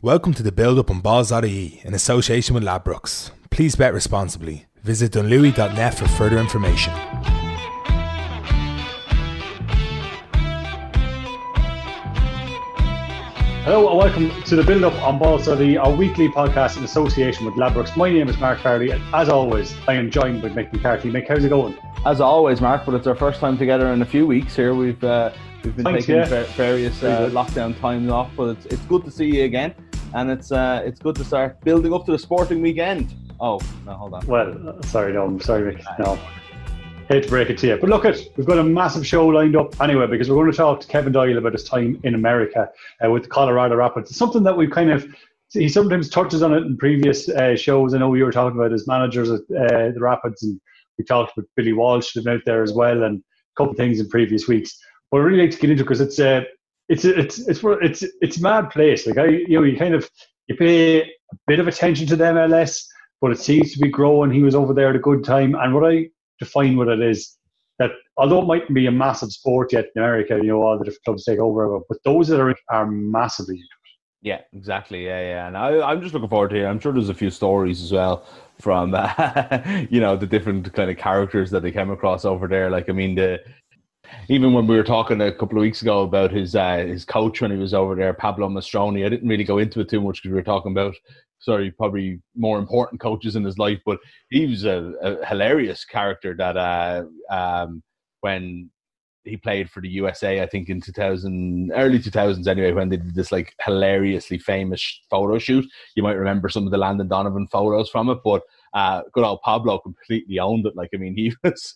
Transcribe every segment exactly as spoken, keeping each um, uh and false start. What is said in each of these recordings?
Welcome to the Build Up on Balls dot I E in association with Ladbrokes. Please bet responsibly. Visit dunlewy dot net for further information. Hello and welcome to the Build Up on Balls dot I E, our weekly podcast in association with Ladbrokes. My name is Mark Farley and as always I am joined by Mick McCarthy. Mick, how's it going? As always, Mark, but it's our first time together in a few weeks here. We've uh, we've been Thanks, taking yeah. various uh, lockdown times off, but it's it's good to see you again, and it's uh, it's good to start building up to the sporting weekend. Oh no, hold on. Well, sorry, no, I'm sorry, Mick. No, hate to break it to you, but look, it we've got a massive show lined up anyway because we're going to talk to Kevin Doyle about his time in America uh, with the Colorado Rapids. It's something that we've kind of he sometimes touches on it in previous uh, shows. I know you were talking about his managers at uh, the Rapids, and we talked with Billy Walsh living out there as well, and a couple of things in previous weeks. But I really like to get into it because it's a, it's a, it's it's it's it's a mad place. Like I, you know, you kind of you pay a bit of attention to the M L S, but it seems to be growing. He was over there at a good time, and what I define what it is that although it mightn't be a massive sport yet in America, you know, all the different clubs take over, but those that are are massively. Yeah, exactly. Yeah, yeah. And I, I'm just looking forward to it. I'm sure there's a few stories as well from, uh, you know, the different kind of characters that they came across over there. Like, I mean, the even when we were talking a couple of weeks ago about his uh, his coach when he was over there, Pablo Mastroni, I didn't really go into it too much because we were talking about, sorry, probably more important coaches in his life, but he was a, a hilarious character that uh, um, when he played for the U S A, I think in two thousand, early two thousands anyway, when they did this like hilariously famous photo shoot. You might remember some of the Landon Donovan photos from it, but uh, good old Pablo completely owned it. Like, I mean, he was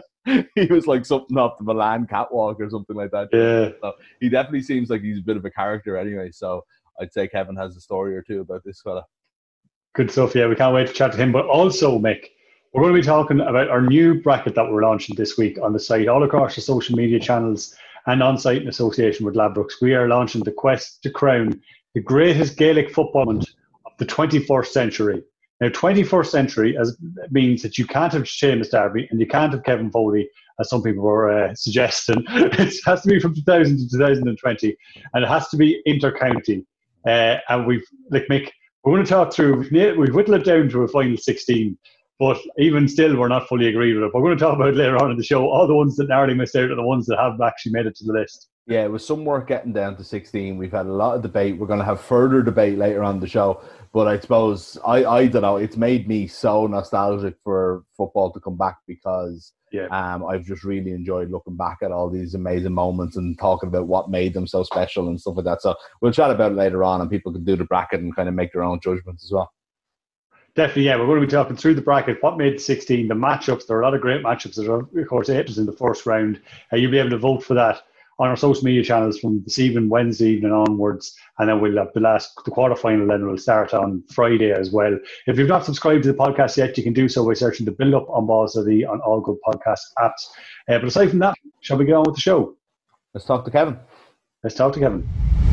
he was like something off the Milan catwalk or something like that. Yeah. So he definitely seems like he's a bit of a character anyway. So I'd say Kevin has a story or two about this fella. Good stuff. Yeah, we can't wait to chat to him. But also, Mick, we're going to be talking about our new bracket that we're launching this week on the site, all across the social media channels and on site in association with Ladbrokes. We are launching the quest to crown the greatest Gaelic football moment of the twenty-first century. Now, twenty-first century as means that you can't have Seamus Darby and you can't have Kevin Foley, as some people were uh, suggesting. It has to be from two thousand to two thousand twenty, and it has to be inter-county. Uh, and we've, like, Mick, we're going to talk through, we've, we've whittled it down to a final sixteen. But even still, we're not fully agreed with it. We're going to talk about it later on in the show. All the ones that narrowly missed out are the ones that have actually made it to the list. Yeah, it was some work getting down to sixteen. We've had a lot of debate. We're going to have further debate later on the show. But I suppose, I, I don't know, it's made me so nostalgic for football to come back because yeah. um, I've just really enjoyed looking back at all these amazing moments and talking about what made them so special and stuff like that. So we'll chat about it later on and people can do the bracket and kind of make their own judgments as well. Definitely, yeah. We're going to be talking through the bracket, what made sixteen, the matchups. There are a lot of great matchups. There are, of course, eight in the first round. Uh, you'll be able to vote for that on our social media channels from this evening, Wednesday evening onwards. And then we'll have the last, the quarterfinal then will start on Friday as well. If you've not subscribed to the podcast yet, you can do so by searching the Build Up on Balls dot I E on all good podcast apps. Uh, but aside from that, shall we get on with the show? Let's talk to Kevin. Let's talk to Kevin.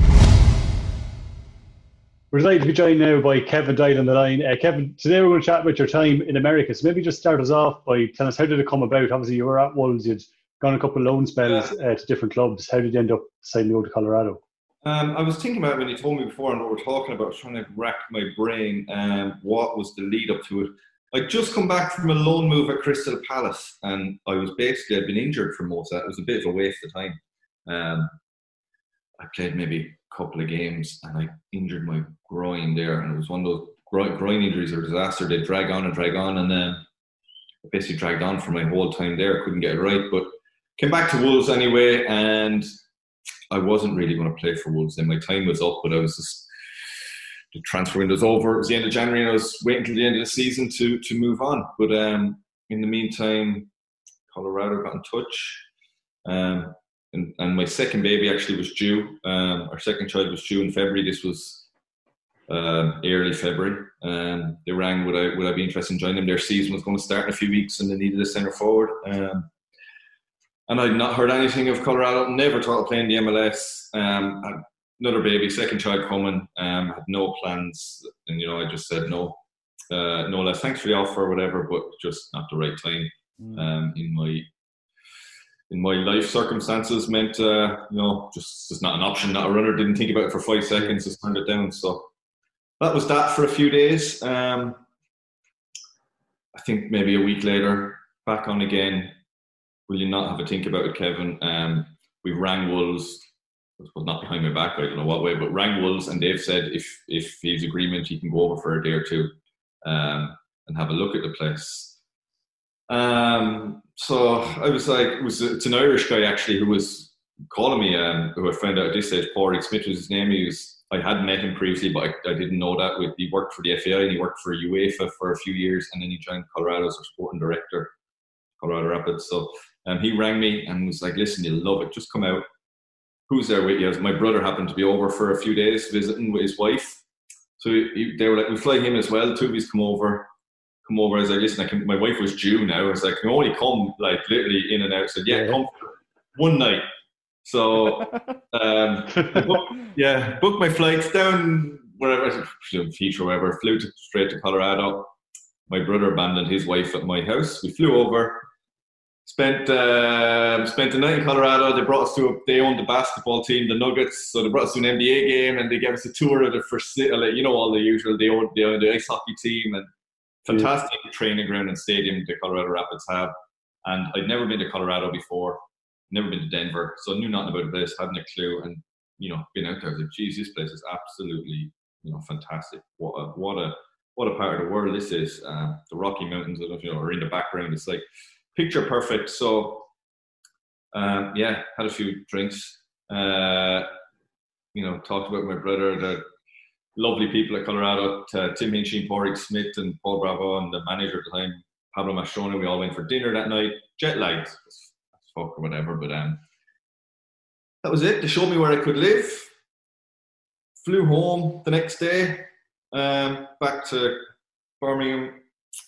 We're delighted to be joined now by Kevin Doyle on the line. Uh, Kevin, today we're going to chat about your time in America. So maybe just start us off by telling us, how did it come about? Obviously, you were at Wolves. You'd gone a couple of loan spells yeah. uh, to different clubs. How did you end up deciding to go to Colorado? Um, I was thinking about it when you told me before and what we're talking about, trying to rack my brain um, what was the lead up to it. I'd just come back from a loan move at Crystal Palace and I was basically, I'd been injured for most of that. It was a bit of a waste of time. Um, I played maybe couple of games and I injured my groin there, and it was one of those groin, groin injuries are a disaster. They drag on and drag on, and then I basically dragged on for my whole time there. Couldn't get it right, but came back to Wolves anyway, and I wasn't really going to play for Wolves then. My time was up, but I was just, the transfer window was over. It was the end of January and I was waiting till the end of the season to to move on. But um, in the meantime, Colorado got in touch. Um, And, and my second baby actually was due. Um, our second child was due in February. This was um, early February. Um, they rang, would I would I be interested in joining them? Their season was going to start in a few weeks and they needed a centre forward. Um, and I'd not heard anything of Colorado. Never thought of playing the M L S. Um, had another baby, second child coming. Um, had no plans. And, you know, I just said no. Uh, no less. Thanks for the offer or whatever, but just not the right time um, in my... in my life circumstances meant, uh, you know, just just not an option, not a runner. Didn't think about it for five seconds, just turned it down. So that was that for a few days. Um, I think maybe a week later, back on again. Will you not have a think about it, Kevin? Um, we rang Wolves. Well, not behind my back, I don't know what way, but rang Wolves, and they've said if if he's agreement, he can go over for a day or two um, and have a look at the place. Um, so I was like, it was it's an Irish guy actually who was calling me, um, who I found out at this stage, Pádraig Smith was his name. He was, I hadn't met him previously, but I, I didn't know that. With, he worked for the F A I and he worked for UEFA for a few years, and then he joined Colorado as their sporting director, Colorado Rapids. So um, he rang me and was like, listen, you'll love it, just come out. Who's there with you? My brother happened to be over for a few days visiting with his wife. So he, they were like, we fly him as well. Two of us come over. Come over. I was like, listen, I can, my wife was due now. I was like, can only come like literally in and out. I said, yeah, yeah. Come for one night. So, um, book, yeah, booked my flights down wherever, Heathrow or wherever, flew to, straight to Colorado. My brother abandoned his wife at my house. We flew over. Spent uh, spent the night in Colorado. They brought us to a, they owned the basketball team, the Nuggets, so they brought us to an N B A game, and they gave us a tour of the first, you know, all the usual. They owned, they owned the ice hockey team, and fantastic yeah. training ground and stadium the Colorado Rapids have. And I'd never been to Colorado before, never been to Denver, so I knew nothing about the place, hadn't a clue. And you know, being out there, I was like, geez, this place is absolutely, you know, fantastic. What a what a what a part of the world this is. Um, the Rocky Mountains, I don't know if you know, are in the background. It's like picture perfect. So, um, yeah, had a few drinks. Uh, you know, talked about my brother, the lovely people at Colorado, uh, Tim Hinchy, Pádraig Smith, and Paul Bravo, and the manager at the time, Pablo Mastrona. We all went for dinner that night. Jet lagged, fuck or whatever. But um, that was it. They showed me where I could live. Flew home the next day, um, back to Birmingham.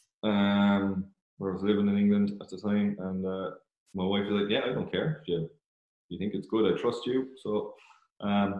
Um, where I was living in England at the time, and uh, my wife was like, yeah, I don't care if you, you think it's good, I trust you. So um,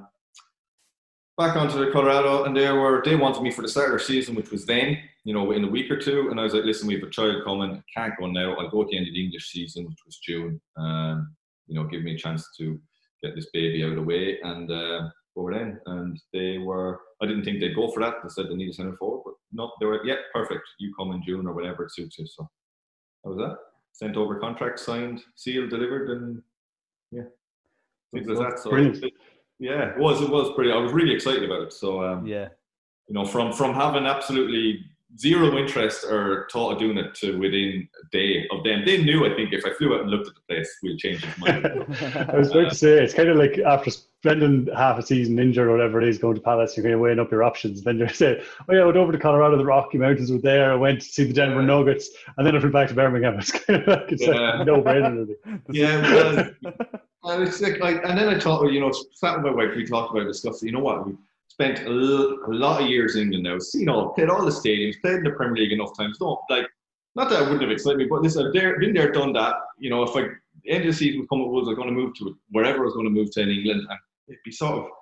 back onto the Colorado, and they were they wanted me for the start of their season, which was then, you know, in a week or two, and I was like, listen, we have a child coming, I can't go now, I'll go at the end of the English season, which was June, um, you know, give me a chance to get this baby out of the way, and uh, go then. And they were, I didn't think they'd go for that, they said they need a centre forward, but no, they were, yeah, perfect, you come in June or whatever it suits you. So that was that. Sent over contract, signed, sealed, delivered, and yeah, things like that. So brilliant. Yeah, it was. It was pretty. I was really excited about it. So um, yeah, you know, from from having absolutely zero interest or thought of doing it to within a day of them, they knew. I think if I flew out and looked at the place, we'll change his mind. I was about to say it's kind of like after spending half a season injured or whatever it is, going to Palace, you're kind of weighing up your options. Then you're saying, "Oh yeah, I went over to Colorado. The Rocky Mountains were there. I went to see the Denver yeah. Nuggets, and then I flew back to Birmingham." It's kind of like it's yeah. like no brainer, really. Yeah, well, and it's like, like, and then I thought, you know, sat with my wife, we talked about discussing. You know what? We spent a, l- a lot of years in England now, seen all, played all the stadiums, played in the Premier League enough times. No, like, not that I wouldn't have excited me, but listen, I've there, been there, done that. You know, if I the end of the season would come at Wolves, I was going to move to wherever I was going to move to in England, and it'd be sort of,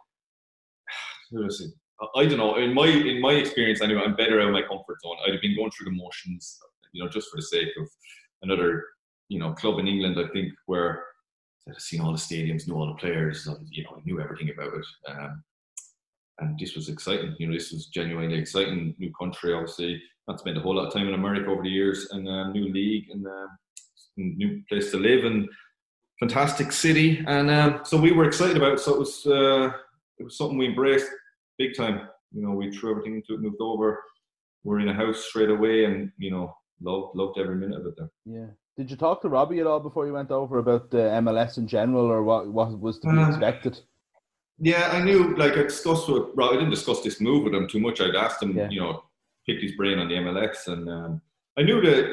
listen, I don't know. In my in my experience, anyway, I'm better out of my comfort zone. I'd have been going through the motions, you know, just for the sake of another, you know, club in England. I think where I've seen all the stadiums, knew all the players, you know, knew everything about it. Um, and this was exciting. You know, this was genuinely exciting. New country, obviously. Not spent a whole lot of time in America over the years, and uh, new league and uh, new place to live and fantastic city. And um, so we were excited about it. So it was uh, it was something we embraced big time. You know, we threw everything into it, moved over. We're in a house straight away, and you know, loved loved every minute of it there. Yeah. Did you talk to Robbie at all before you went over about the M L S in general, or what, what was to be um, expected? Yeah, I knew, like I discussed with Rob, I didn't discuss this move with him too much. I'd asked him, yeah. you know, picked his brain on the M L S, and um, I knew that,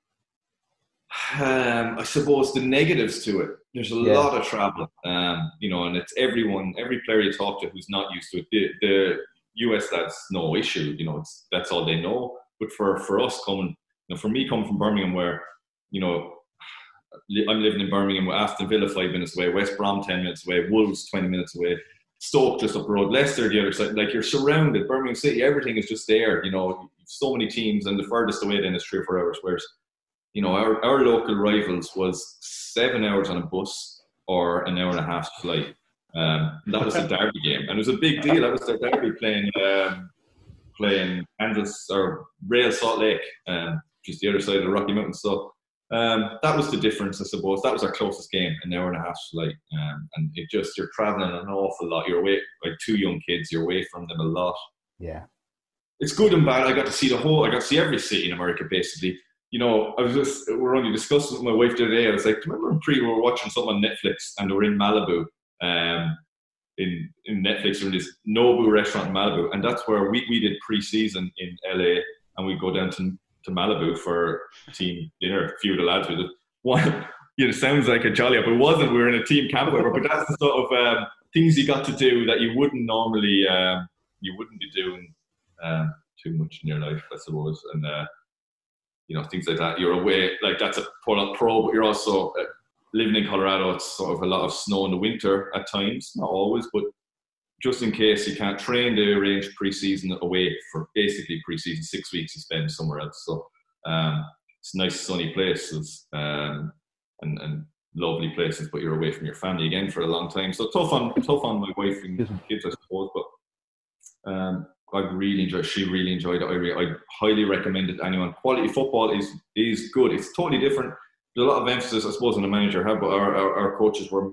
um, I suppose, the negatives to it. There's a yeah. lot of travel, um, you know, and it's everyone, every player you talk to who's not used to it. The, the U S lads, no issue, you know, it's that's all they know. But for, for us coming, you know, for me coming from Birmingham, where, you know, I'm living in Birmingham with Aston Villa five minutes away, West Brom ten minutes away, Wolves twenty minutes away, Stoke just up the road, Leicester the other side. Like, you're surrounded. Birmingham City, everything is just there. You know, so many teams, and the furthest away then is three or four hours. Whereas, you know, our, our local rivals was seven hours on a bus or an hour and a half flight. Um, that was the derby game, and it was a big deal. That was their derby playing um, playing Kansas or Real Salt Lake, um, just the other side of the Rocky Mountains. So um, that was the difference, I suppose. That was our closest game, an hour and a half flight. Um, and it just, you're traveling an awful lot. You're away, like two young kids, you're away from them a lot. Yeah. It's good and bad. I got to see the whole, I got to see every city in America, basically. You know, I was just, we were only discussing with my wife the other day. I was like, do you remember in pre we were watching something on Netflix and we were in Malibu, um, in, in Netflix, we were in this Nobu restaurant in Malibu. And that's where we, we did pre-season in L A, and we'd go down to, to Malibu for team dinner, a few of the lads with it. One, you know, it sounds like a jolly up. It wasn't, we were in a team camp, whatever, but that's the sort of um, things you got to do that you wouldn't normally, um, you wouldn't be doing um, too much in your life, I suppose. And, uh, you know, things like that. You're away, like that's a pro, pro but you're also uh, living in Colorado. It's sort of a lot of snow in the winter at times, not always, but just in case you can't train, they arrange pre-season away for basically pre-season, six weeks you spend somewhere else. So um, it's nice sunny places um, and, and lovely places, but you're away from your family again for a long time. So tough on tough on my wife and kids, I suppose, but um, I really enjoyed. She really enjoyed it. I, really, I highly recommend it to anyone. Quality football is is good. It's totally different. There's a lot of emphasis, I suppose, on the manager had, but our, our, our coaches were,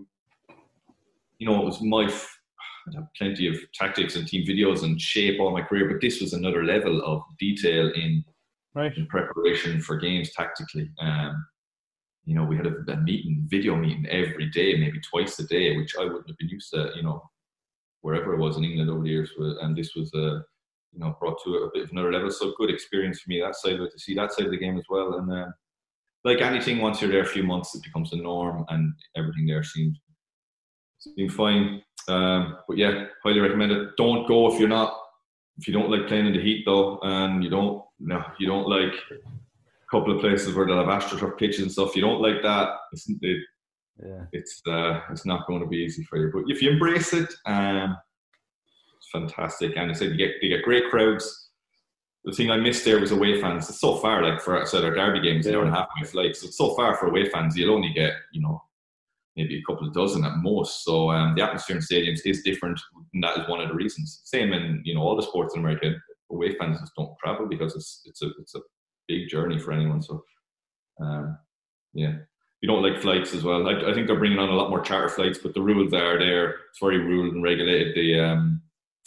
you know, it was my. I have plenty of tactics and team videos and shape all my career, but this was another level of detail in, right. in preparation for games tactically. Um, you know, we had a, a meeting, video meeting every day, maybe twice a day, which I wouldn't have been used to. You know, wherever I was in England over the years, and this was a. Uh, you know, brought to a bit of another level. So good experience for me, that side of it, to see that side of the game as well. And uh, like anything, once you're there a few months, it becomes the norm and everything there seems, seems fine. Um, but yeah, highly recommend it. Don't go if you're not, if you don't like playing in the heat though, and you don't, no, you don't like a couple of places where they'll have AstroTurf pitches and stuff. You don't like that. It's, it, yeah. it's, uh, it's not going to be easy for you. But if you embrace it, um, fantastic, and I said you get you get great crowds. The thing I missed there was away fans. It's so far, like for I said, our derby games, an hour and a half away flight, so it's so far for away fans. You'll only get, you know, maybe a couple of dozen at most. So um, the atmosphere in stadiums is different, and that is one of the reasons. Same in, you know, all the sports in America. Away fans just don't travel because it's it's a it's a big journey for anyone. So um, yeah, you don't like flights as well. I, I think they're bringing on a lot more charter flights, but the rules are there. It's very ruled and regulated. The um,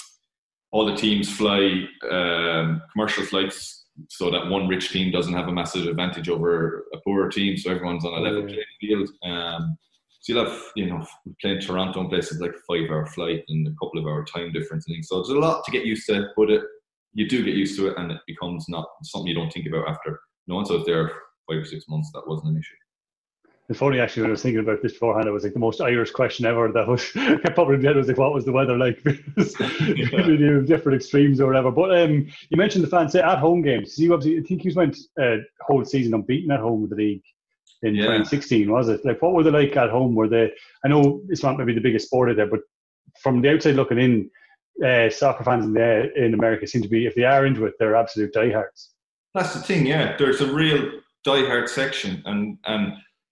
all the teams fly um, commercial flights so that one rich team doesn't have a massive advantage over a poorer team. So everyone's on a level playing field. Um, so you'll have, you know, playing Toronto in places like a five-hour flight and a couple of hour time difference and things. So there's a lot to get used to, but it, you do get used to it, and it becomes not something you don't think about after. No, once I was there five or six months, that wasn't an issue. It's funny, actually, when I was thinking about this beforehand, it was like the most Irish question ever that was kept up in my head was like, what was the weather like? Because you knew different extremes or whatever. But um, you mentioned the fans, say, at home games. You obviously, I think you went a uh, whole season unbeaten at home with the league in yeah. twenty sixteen, was it? Like, what were they like at home? Were they? I know it's not maybe the biggest sport out there, but from the outside looking in, uh, soccer fans in the, in America seem to be, if they are into it, they're absolute diehards. That's the thing, yeah. There's a real diehard section, and and.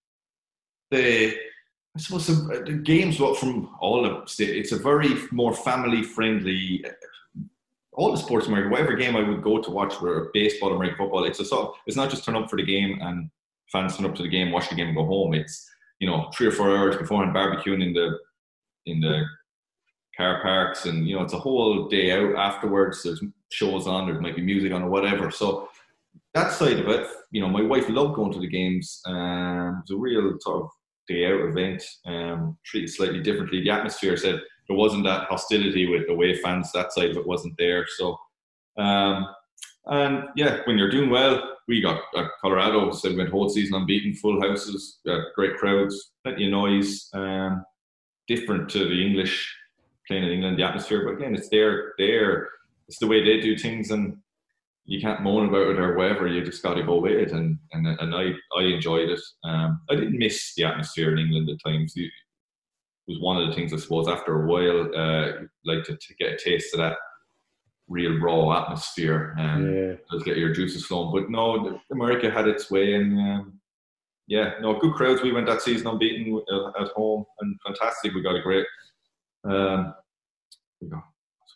The, I suppose the, the games from all of it's a very more family friendly. All the sports in America, whatever game I would go to watch, where baseball, American football, it's a sort of, it's not just turn up for the game and fans turn up to the game, watch the game, and go home. It's, you know, three or four hours beforehand barbecuing in the in the car parks, and you know, it's a whole day out afterwards. There's shows on, there might be music on or whatever. So that side of it, you know, my wife loved going to the games. Um, it was a real sort of day out event, um, treated slightly differently. The atmosphere said there wasn't that hostility with away fans. That side of it wasn't there. So, um, and yeah, when you're doing well, we got uh, Colorado. So we went whole season unbeaten, full houses, uh, great crowds, plenty of noise. Um, different to the English playing in England, the atmosphere. But again, it's there. There, it's the way they do things, and you can't moan about it or whatever. You just got to go with it, and and and I I enjoyed it. Um, I didn't miss the atmosphere in England at times. It was one of the things, I suppose, after a while, uh, like to, to get a taste of that real raw atmosphere, and um, yeah. just get your juices flowing. But no, America had its way, and um, yeah, no, good crowds. We went that season unbeaten at home, and fantastic. We got a great. Um, we got,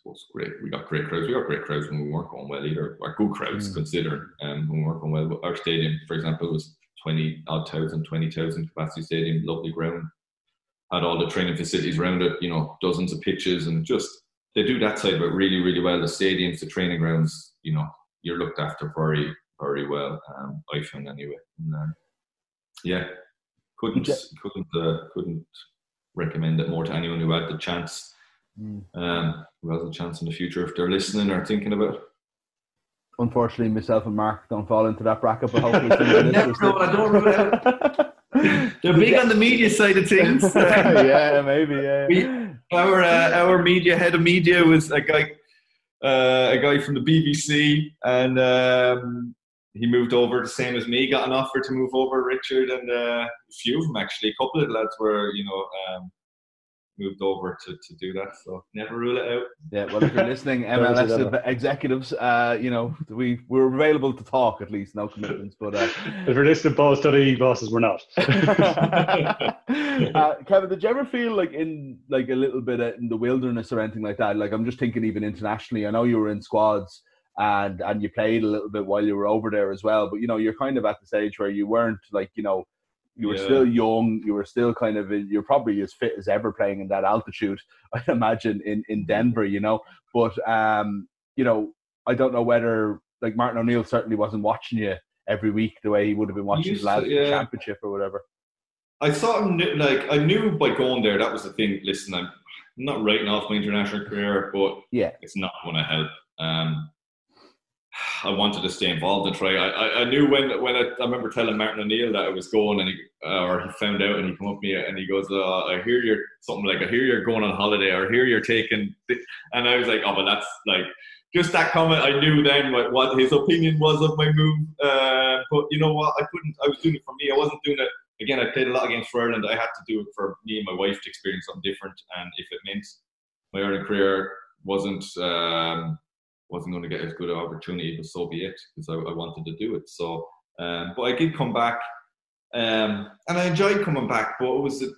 suppose great. We got great crowds. We got great crowds when we weren't going well either. Or good crowds, mm. considered um, when we weren't going well. Our stadium, for example, was twenty odd thousand, twenty thousand capacity stadium, lovely ground. Had all the training facilities around it, you know, dozens of pitches, and just they do that side of it really, really well. The stadiums, the training grounds, you know, you're looked after very, very well. Um, I found anyway. And, uh, yeah, couldn't, couldn't, uh, couldn't recommend it more to anyone who had the chance. Mm. Um, who has a chance in the future if they're listening or thinking about it. Unfortunately, myself and Mark don't fall into that bracket, but hopefully some Never know, I don't know. They're big on the media side of things. yeah, maybe. Yeah. We, our uh, our media head of media was a guy, uh, a guy from the B B C, and um, he moved over the same as me. Got an offer to move over, Richard, and uh, a few of them actually. A couple of the lads were, you know, um, moved over to, to do that. So never rule it out. Yeah, well, if you're listening, M L S executives, uh, you know, we we're available to talk at least, no commitments. But uh, if you're listening, boss, study bosses, we're not. uh, Kevin, did you ever feel like in like a little bit in the wilderness or anything like that? Like I'm just thinking, even internationally, I know you were in squads and and you played a little bit while you were over there as well. But you know, you're kind of at the stage where you weren't like, you know. You were yeah. still young. You were still kind of, you're probably as fit as ever playing in that altitude, I'd imagine, in, in Denver, you know. But, um, you know, I don't know whether, like, Martin O'Neill certainly wasn't watching you every week the way he would have been watching the lads yeah. championship or whatever. I sort of knew, like, I knew by going there, that was the thing. Listen, I'm not writing off my international career, but yeah. it's not going to help. Um, I wanted to stay involved and try. I, I, I knew when when I, I remember telling Martin O'Neill that I was going, and he uh, or he found out, and he come up to me and he goes, uh, "I hear you're something like I hear you're going on holiday, or I hear you're taking," th-. and I was like, "Oh, but that's like just that comment." I knew then what, what his opinion was of my move. Uh, but you know what? I couldn't. I was doing it for me. I wasn't doing it again. I played a lot against Ireland. I had to do it for me and my wife to experience something different, and if it meant my Ireland career wasn't. Um, wasn't going to get as good an opportunity, but so be it, because I, I wanted to do it. So, um, but I did come back, um, and I enjoyed coming back, but it was, a,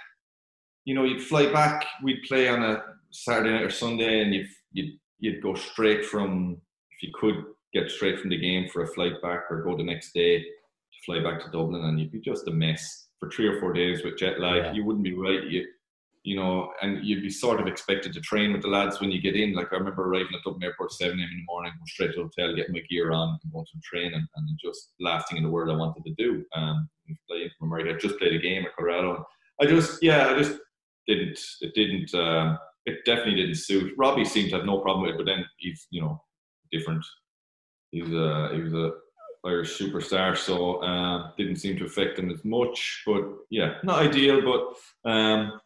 you know, you'd fly back, we'd play on a Saturday night or Sunday, and you'd, you'd, you'd go straight from, if you could get straight from the game for a flight back, or go the next day to fly back to Dublin, and you'd be just a mess for three or four days with jet lag. Yeah. You wouldn't be right. You, You know, and you'd be sort of expected to train with the lads when you get in. Like I remember arriving at Dublin Airport at seven a.m. in the morning, going straight to the hotel, getting my gear on, and going to train, and, and just last thing in the world I wanted to do. Um, playing from America, I just played a game at Colorado. I just, yeah, I just didn't. It didn't. Um, it definitely didn't suit. Robbie seemed to have no problem with it, but then he's, you know, different. He's a he was a Irish superstar, so uh, didn't seem to affect him as much. But yeah, not ideal, but. Um,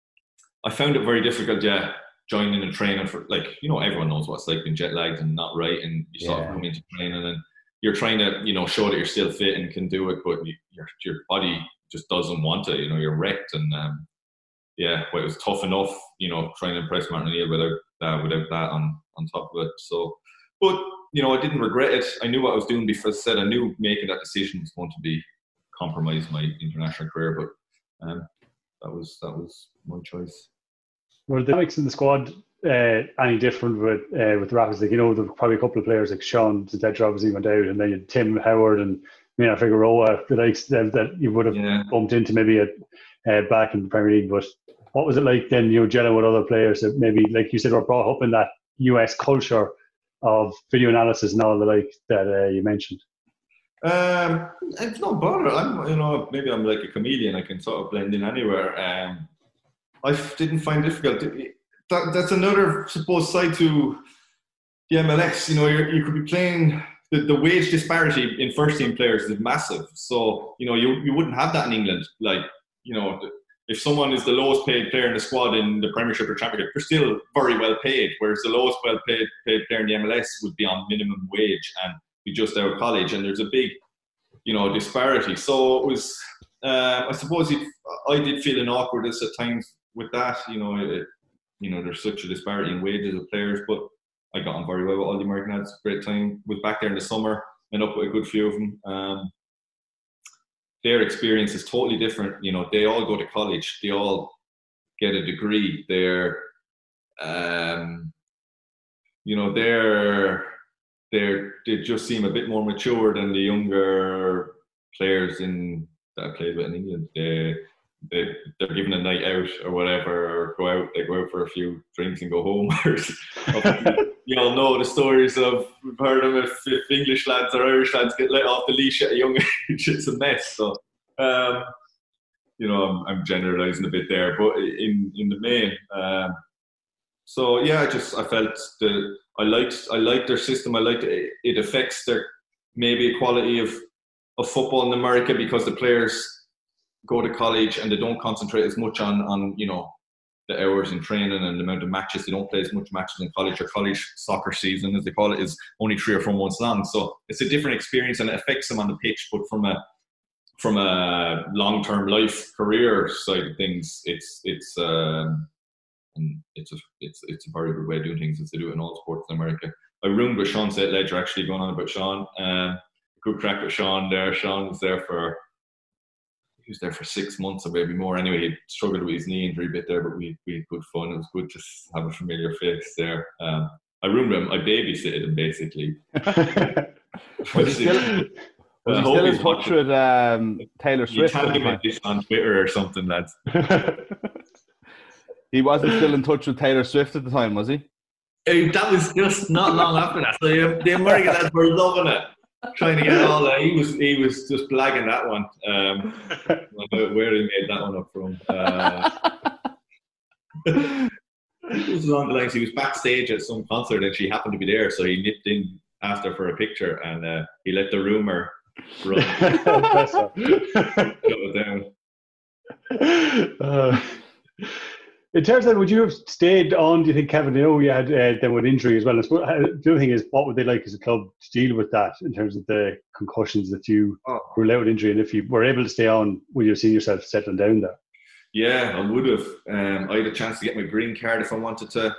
I found it very difficult, yeah, joining and training for, like, you know, everyone knows what it's like being jet lagged and not right, and you sort yeah. of come into training and you're trying to, you know, show that you're still fit and can do it, but you, your your body just doesn't want it, you know, you're wrecked, and um, yeah, well, it was tough enough, you know, trying to impress Martin O'Neill without uh, without that on, on top of it. So, but, you know, I didn't regret it. I knew what I was doing before I said I knew making that decision was going to be compromise my international career, but um, that was that was my choice. Were the dynamics in the squad uh, any different with uh, with the Rapids? Like, you know, there were probably a couple of players like Sean Detra obviously went out, and then you had Tim Howard and Mina Figueroa, the likes that, that you would have yeah. bumped into maybe at, uh, back in the Premier League. But what was it like then, you know, gelling with other players that maybe, like you said, were brought up in that U S culture of video analysis and all the like that uh, you mentioned? Um, it's not bother. I'm, you know, maybe I'm like a chameleon. I can sort of blend in anywhere. Um, I didn't find it difficult. That, that's another, suppose, side to the M L S. You know, you're, you could be playing, the, the wage disparity in first team players is massive. So, you know, you, you wouldn't have that in England. Like, you know, if someone is the lowest paid player in the squad in the Premiership or Championship, they're still very well paid, whereas the lowest well paid, paid player in the M L S would be on minimum wage and be just out of college. And there's a big, you know, disparity. So it was, uh, I suppose it, I did feel an awkwardness at times with that. You know, it, you know, there's such a disparity in wages of players, but I got on very well with all the American lads. Great time. Was back there in the summer, met up with a good few of them. Um, their experience is totally different. You know, they all go to college. They all get a degree. They're, um, you know, they're they're they just seem a bit more mature than the younger players in that I played with in England. They they they're given a night out or whatever, or go out. They go out for a few drinks and go home. You all know the stories of we've heard them if, if English lads or Irish lads get let off the leash at a young age, it's a mess. So, um, you know, I'm, I'm generalising a bit there, but in in the main, um, so yeah, I just I felt the I liked I liked their system. I liked it, it affects their maybe a quality of of football in America because the players go to college and they don't concentrate as much on on you know. the hours in training and the amount of matches. They don't play as much matches in college. Or college soccer season, as they call it, is only three or four months long. So it's a different experience and it affects them on the pitch. But from a from a long-term life career side of things, it's it's um, and it's a it's it's a very good way of doing things as they do it in all sports in America. I roomed with Sean St. Ledger actually going on about Sean. Um, good crack with Sean there. Sean was there for. He was there for six months or maybe more. Anyway, he struggled with his knee injury a bit there, but we, we had good fun. It was good to have a familiar face there. Um, I roomed him. I babysitted him, basically. was he still, was he still in touch with um, Taylor Swift? You tag him on Twitter or something, lads. He wasn't still in touch with Taylor Swift at the time, was he? Hey, that was just not long after that. So the, the American lads were loving it. Trying to get all that. He was he was just blagging that one. Um, where he made that one up from. Uh, it was along the lines. He was backstage at some concert and she happened to be there, so he nipped in after for a picture and uh, he let the rumour run. Shut it down. Uh, in terms of, would you have stayed on, do you think, Kevin? You know, you had uh, then with injury as well. The other thing is, what would they like as a club to deal with that in terms of the concussions that you oh. were allowed with injury? And if you were able to stay on, would you have seen yourself settling down there? Yeah, I would have. Um, I had a chance to get my green card if I wanted to.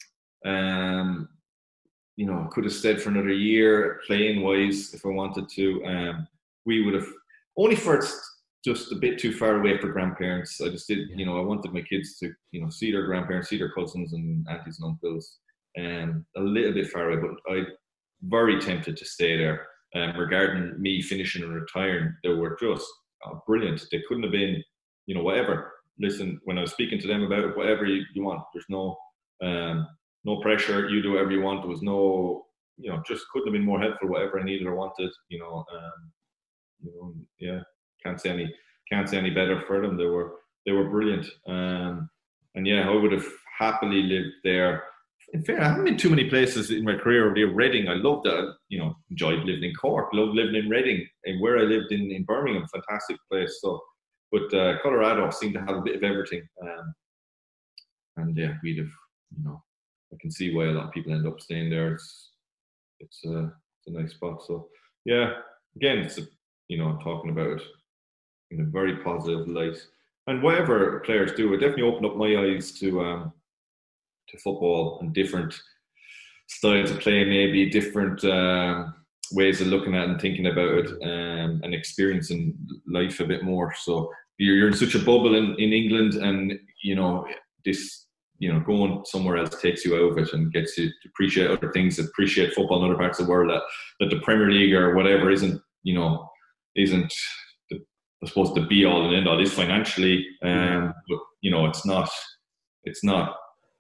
Um, you know, I could have stayed for another year playing wise if I wanted to. Um, we would have, only for just a bit too far away for grandparents. I just did, you know, I wanted my kids to, you know, see their grandparents, see their cousins and aunties and uncles, um, a little bit far away, but I'm very tempted to stay there. Um, regarding me finishing and retiring, they were just oh, brilliant. They couldn't have been, you know, whatever. Listen, when I was speaking to them about it, whatever you, you want, there's no, um, no pressure. You do whatever you want. There was no, you know, just couldn't have been more helpful. Whatever I needed or wanted, you know, um, you know, yeah. Can't say any, can't say any better for them. They were, they were brilliant. Um, and yeah, I would have happily lived there. In fair, I haven't been too many places in my career. Over there, Reading, I loved that. You know, enjoyed living in Cork, loved living in Reading, and where I lived in, in Birmingham, fantastic place. So, but uh, Colorado seemed to have a bit of everything. Um, and yeah, we'd have, you know, I can see why a lot of people end up staying there. It's, it's a, it's a nice spot. So yeah, again, it's a, you know, I'm talking about it in a very positive light. And whatever players do, it definitely opened up my eyes to um, to football and different styles of play, maybe different uh, ways of looking at and thinking about it, um, and experiencing life a bit more. So you're, you're in such a bubble in, in England, and you know this, you know, going somewhere else takes you out of it and gets you to appreciate other things, appreciate football in other parts of the world that, that the Premier League or whatever isn't, you know, isn't the, I suppose the be all and end all. Is financially, um, but you know, it's not, it's not,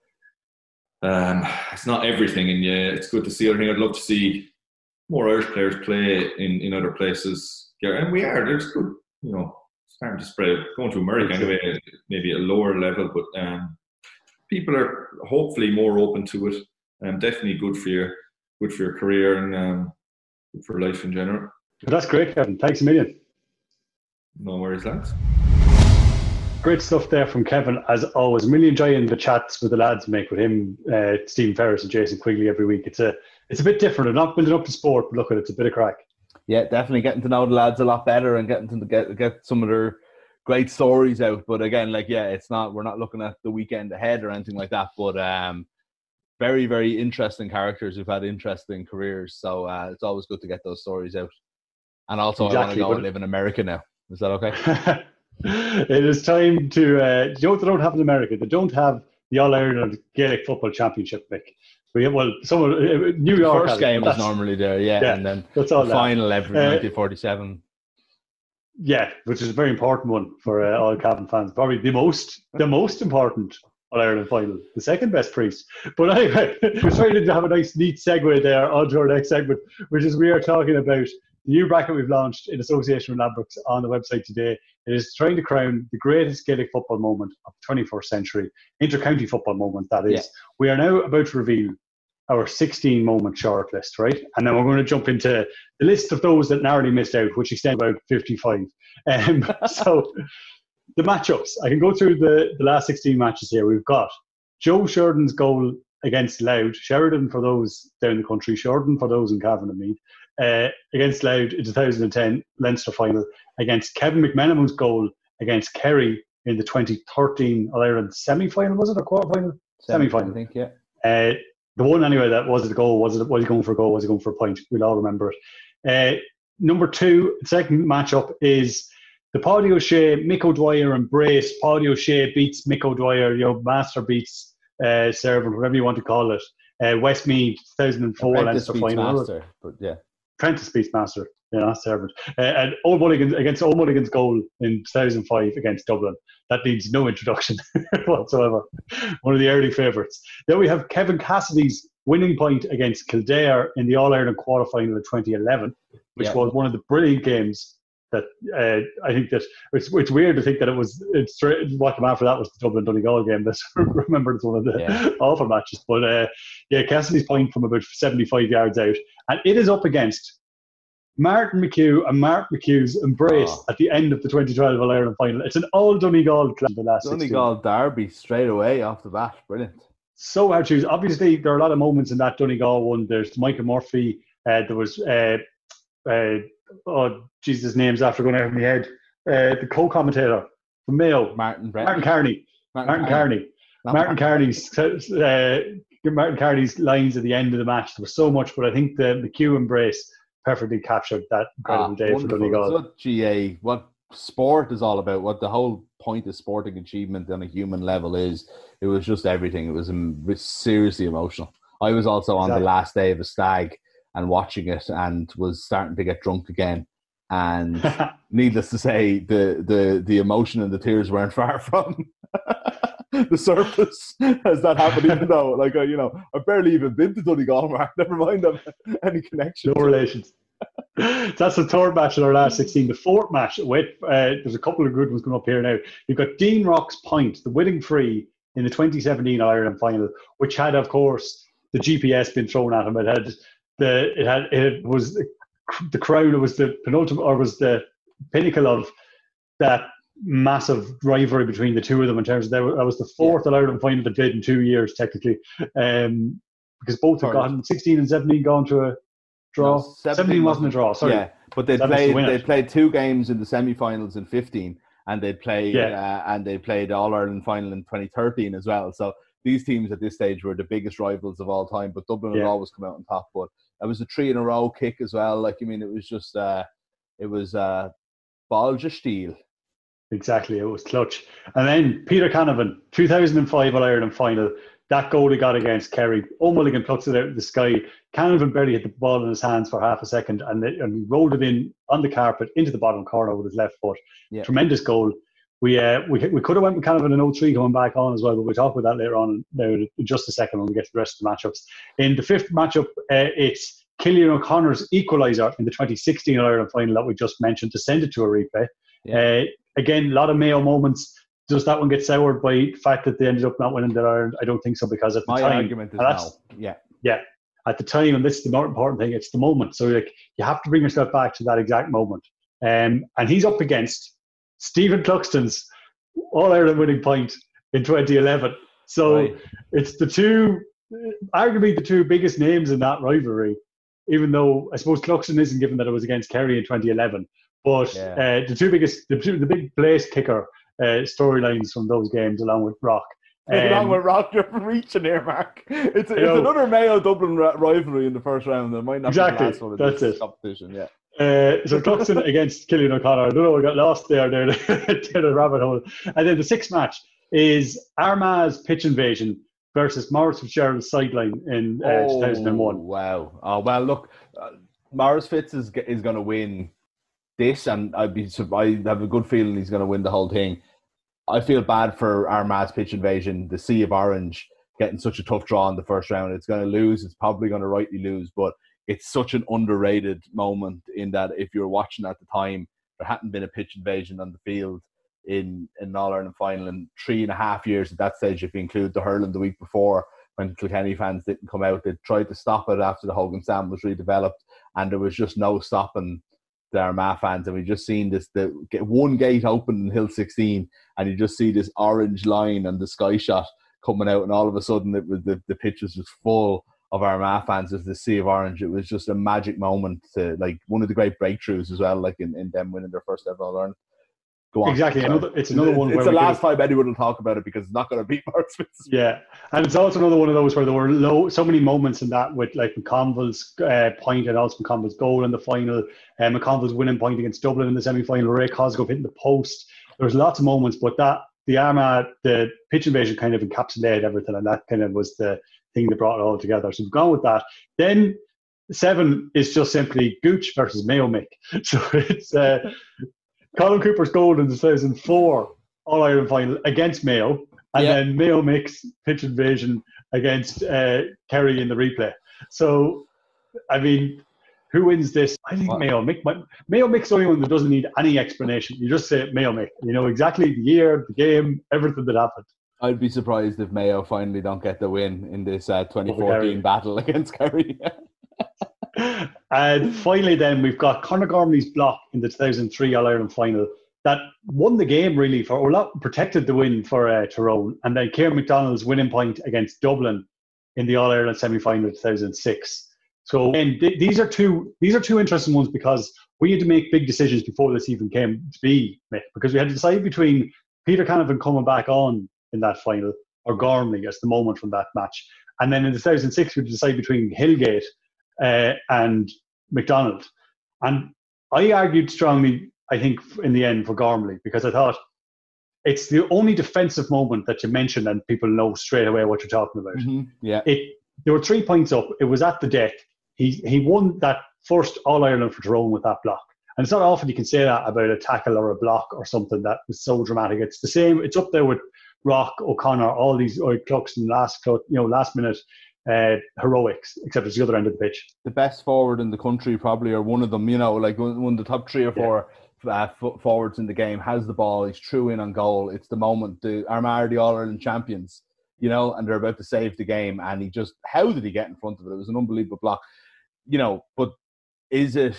um, it's not everything. And yeah, it's good to see everything. I'd love to see more Irish players play in, in other places. Yeah, and we are. There's good, you know, starting to spread. Going to America anyway, maybe at a lower level, but um, people are hopefully more open to it. Um, definitely good for your, good for your career and um, good for life in general. That's great, Kevin. Thanks a million. No worries, lads. Great stuff there from Kevin, as always. I'm really enjoying the chats with the lads make with him, uh, Stephen Ferris and Jason Quigley every week. It's a it's a bit different. I'm not building up to sport, but look at it, it's a bit of crack. Yeah, definitely getting to know the lads a lot better and getting to get get some of their great stories out. But again, like yeah, it's not we're not looking at the weekend ahead or anything like that. But um, very very interesting characters who've had interesting careers. So uh, it's always good to get those stories out. And also, exactly, I want to go and live in America now. Is that okay? It is time to, uh, you know what they don't have in America? They don't have the All-Ireland Gaelic Football Championship, Mick. We well, some of, uh, New York. The first game was normally there, yeah, yeah, and then that's all the that. final every Uh, nineteen forty-seven. Yeah, which is a very important one for uh, all Cavan fans. Probably the most, the most important All Ireland final, the second best priest. But anyway, we're trying to have a nice, neat segue there onto our next segment, which is we are talking about the new bracket we've launched in association with Ladbrokes on the website today. It is trying to crown the greatest Gaelic football moment of the twenty-first century, inter-county football moment, that is. Yeah. We are now about to reveal our sixteen moment shortlist, right? And then we're going to jump into the list of those that narrowly missed out, which extend about fifty-five. Um, so the matchups, I can go through the, the last sixteen matches here. We've got Joe Sheridan's goal against Louth. Sheridan for those down the country, Sheridan for those in Cavan and Meath. Uh, against Louth in two thousand ten Leinster final. Against Kevin McMenamin's goal against Kerry in the twenty thirteen All-Ireland semi-final, was it, or quarter-final? Semi-final. I think, yeah. Uh, The one anyway that was the goal, was it was he going for a goal, was he going for a point? We'll all remember it. Uh, number two, second matchup is the Paddy O'Shea, Mick O'Dwyer embrace. Paddy O'Shea beats Mick O'Dwyer, you know, Master beats uh, Servant, whatever you want to call it. Uh, Westmeath, two thousand four Leinster final. Master, but yeah. Prentice beats Master, yeah, not Servant. Uh, and Old Mulligan against Old Mulligan's goal in two thousand five against Dublin. That needs no introduction whatsoever. One of the early favourites. Then we have Kevin Cassidy's winning point against Kildare in the All-Ireland quarter-final of twenty eleven, which yeah. was one of the brilliant games that uh, I think that it's, it's weird to think that it was it's what came after that was the Dublin Donegal game. That's remembered as one of the yeah. awful matches. But uh, yeah, Cassidy's point from about seventy-five yards out, and it is up against Martin McHugh and Mark McHugh's embrace oh. at the end of the twenty twelve All-Ireland final. It's an all Donegal clash. The last Donegal derby straight away off the bat. Brilliant. So hard to choose. Obviously, there are a lot of moments in that Donegal one. There's Michael Murphy. Uh, there was, uh, uh, oh, Jesus, name's after going out of my head. Uh, the co-commentator from Mayo. Martin Brett. Martin Carney. Martin, Martin Carney. Martin, Martin Carney's uh, Martin Carney's lines at the end of the match. There was so much, but I think the McHugh embrace perfectly captured that incredible ah, day wonderful. for Donegal. What G A, what sport is all about, what the whole point of sporting achievement on a human level is. It was just everything. It was um, seriously emotional. I was also on exactly. the last day of a stag and watching it and was starting to get drunk again. And needless to say, the, the, the emotion and the tears weren't far from the surface as that happened, even though, like, you know, I've barely even been to Donegal, Mark. Never mind any connection. No relations. That's the third match in our last sixteen. The fourth match, wait, uh, there's a couple of good ones coming up here now. You've got Dean Rock's point, the winning free in the twenty seventeen Ireland final, which had, of course, the G P S been thrown at him. It had the it had it was the, the crown. It was the penultimate, or was the pinnacle of that massive rivalry between the two of them. In terms of that, that was the fourth yeah. Ireland final they did in two years, technically, um, because both have gone sixteen and seventeen gone to a draw. No, seventeen, seventeen wasn't a draw. Sorry, yeah, but they played they played two games in the semi-finals in fifteen. And they played, yeah. uh, and they played All Ireland final in twenty thirteen as well. So these teams at this stage were the biggest rivals of all time. But Dublin yeah. would always come out on top. But it was a three in a row kick as well. Like, I mean, it was just, uh, it was uh, Balja Steel. Exactly, it was clutch. And then Peter Canavan, two thousand five All Ireland final. That goal he got against Kerry, O'Mulligan plucks it out of the sky. Canavan barely hit the ball in his hands for half a second, and, they, and he rolled it in on the carpet into the bottom corner with his left foot. Yeah. Tremendous goal. We uh, we we could have went with Canavan in oh three coming back on as well, but we'll talk about that later on now in just a second when we get to the rest of the matchups. In the fifth matchup, uh, it's Killian O'Connor's equaliser in the twenty sixteen Ireland final that we just mentioned to send it to a replay. Yeah. Uh, again, a lot of Mayo moments. Does that one get soured by the fact that they ended up not winning the Ireland? I don't think so, because at the My time... My argument is no. Yeah. Yeah. At the time, and this is the more important thing, it's the moment. So like, you have to bring yourself back to that exact moment. Um, and he's up against Stephen Cluxton's All-Ireland winning point in twenty eleven. So right. it's the two, arguably the two biggest names in that rivalry, even though I suppose Cluxton isn't, given that it was against Kerry in twenty eleven. But yeah. uh, the two biggest, the, two, the big place kicker uh, storylines from those games, along with Rock. Um, along with Rock, you're reaching here, Mark. It's, it's another Mayo Dublin rivalry in the first round. That might not exactly, be the last one of that's this it. competition. Yeah. Uh, so Cluxton against Killian O'Connor. I don't know, we got lost there, there, down the rabbit hole. And then the sixth match is Armagh's pitch invasion versus Maurice Fitzgerald's sideline in uh, oh, two thousand one. Wow. Oh, well, look, uh, Maurice Fitz is, is going to win this, and I'd be, I have a good feeling he's going to win the whole thing. I feel bad for Armagh's pitch invasion, the Sea of Orange, getting such a tough draw in the first round. It's going to lose. It's probably going to rightly lose, but it's such an underrated moment in that if you were watching at the time, there hadn't been a pitch invasion on the field in an All-Ireland final in three and a half years at that stage, if you include the hurling the week before when Kilkenny fans didn't come out. They tried to stop it after the Hogan Stand was redeveloped, and there was just no stopping the Armagh fans. And we just seen this, the one gate open in Hill sixteen, and you just see this orange line and the sky shot coming out, and all of a sudden it was the, the pitch was just full of Armagh fans as the Sea of Orange. It was just a magic moment, to, like one of the great breakthroughs as well, like in, in them winning their first ever All-Ireland. Go on. Exactly. Another, it's another one. It's where the last time anyone will talk about it because it's not going to beat Maurice Fitz. Yeah, and it's also another one of those where there were low, so many moments in that with like McConville's uh, point and also McConville's goal in the final, uh, McConville's winning point against Dublin in the semi-final, Ray Cosgrove hitting the post. There was lots of moments, but that the Armagh, the pitch invasion kind of encapsulated everything, and that kind of was the thing that brought it all together. So we've gone with that. Then seven is just simply Gooch versus Mayo Mick. So it's uh, Colin Cooper's goal in the two thousand four All-Ireland final against Mayo, and yep. then Mayo Mick's pitch invasion against uh, Kerry in the replay. So, I mean, who wins this? I think what? Mayo Mick. Mayo Mick's the only one that doesn't need any explanation. You just say Mayo Mick. You know exactly the year, the game, everything that happened. I'd be surprised if Mayo finally don't get the win in this uh, twenty fourteen battle against Kerry. And finally then we've got Conor Gormley's block in the two thousand three All-Ireland final that won the game really for, or not, protected the win for uh, Tyrone, and then Kieran McDonald's winning point against Dublin in the All-Ireland semi-final of two thousand six. So and th- these are two these are two interesting ones because we had to make big decisions before this even came to be, because we had to decide between Peter Canavan coming back on in that final or Gormley as the moment from that match. And then in the two thousand six we had to decide between Hillgate Uh, and McDonald. And I argued strongly, I think, in the end for Gormley, because I thought it's the only defensive moment that you mentioned and people know straight away what you're talking about. Mm-hmm. Yeah. It there were three points up. It was at the death. He he won that first All-Ireland for Tyrone with that block. And it's not often you can say that about a tackle or a block or something that was so dramatic. It's the same. It's up there with Rock, O'Connor, all these or Cluxton last, you know, last minute uh, heroics, except it's the other end of the pitch. The best forward in the country, probably, or one of them. You know, like one, one of the top three or four yeah. uh, forwards in the game has the ball. He's true in on goal. It's the moment. The Armagh are the All-Ireland champions, you know, and they're about to save the game. And he just, how did he get in front of it? It was an unbelievable block, you know. But is it?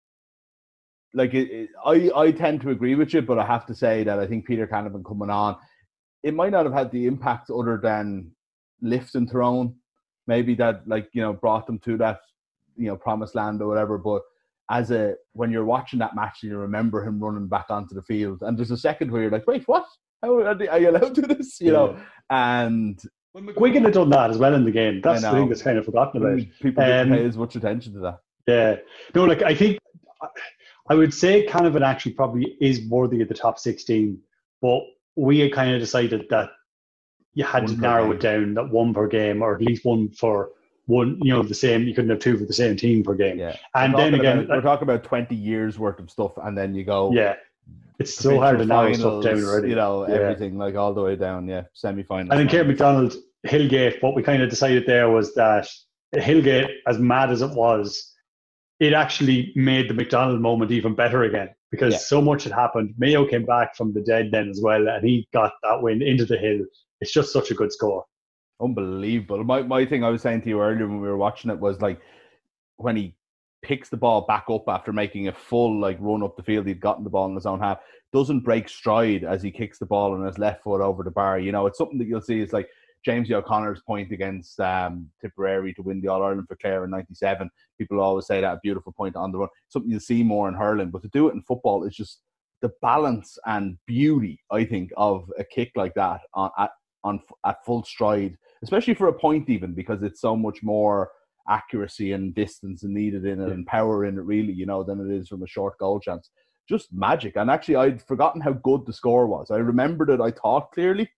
Like, it, it, I, I tend to agree with you, but I have to say that I think Peter Canavan coming on, it might not have had the impact other than lifting Tyrone, maybe that, like, you know, brought them to that, you know, promised land or whatever. But as a, when you're watching that match and you remember him running back onto the field, and there's a second where you're like, wait, what? How are, they, are you allowed to do this? You yeah. know, and well, McGuigan had done that as well in the game. That's the thing that's kind of forgotten about. People didn't um, pay as much attention to that. Yeah. No, like, I think, I would say Canavan actually probably is worthy of the top sixteen, but we had kind of decided that you had one to narrow game. it down, that one per game, or at least one for one, you know, the same, you couldn't have two for the same team per game. Yeah. And we're then again, about, we're talking about twenty years worth of stuff, and then you go, yeah, it's so hard to narrow stuff down already. You know, yeah. everything, like all the way down, yeah, semi-final. And then Kieran McDonald, Hillgate, what we kind of decided there was that Hillgate, as mad as it was, it actually made the McDonald moment even better again, because yeah. so much had happened. Mayo came back from the dead then as well, and he got that win into the hill. It's just such a good score. Unbelievable. My my thing I was saying to you earlier when we were watching it was, like, when he picks the ball back up after making a full, like, run up the field, he'd gotten the ball in his own half, doesn't break stride as he kicks the ball on his left foot over the bar. You know, it's something that you'll see. It's like James O'Connor's point against um, Tipperary to win the All-Ireland for Clare in ninety-seven. People always say that, a beautiful point on the run. Something you see more in hurling, but to do it in football is just the balance and beauty, I think, of a kick like that on at, on, at full stride, especially for a point even, because it's so much more accuracy and distance and needed in it yeah. and power in it, really, you know, than it is from a short goal chance. Just magic. And actually, I'd forgotten how good the score was. I remembered it, I thought, clearly,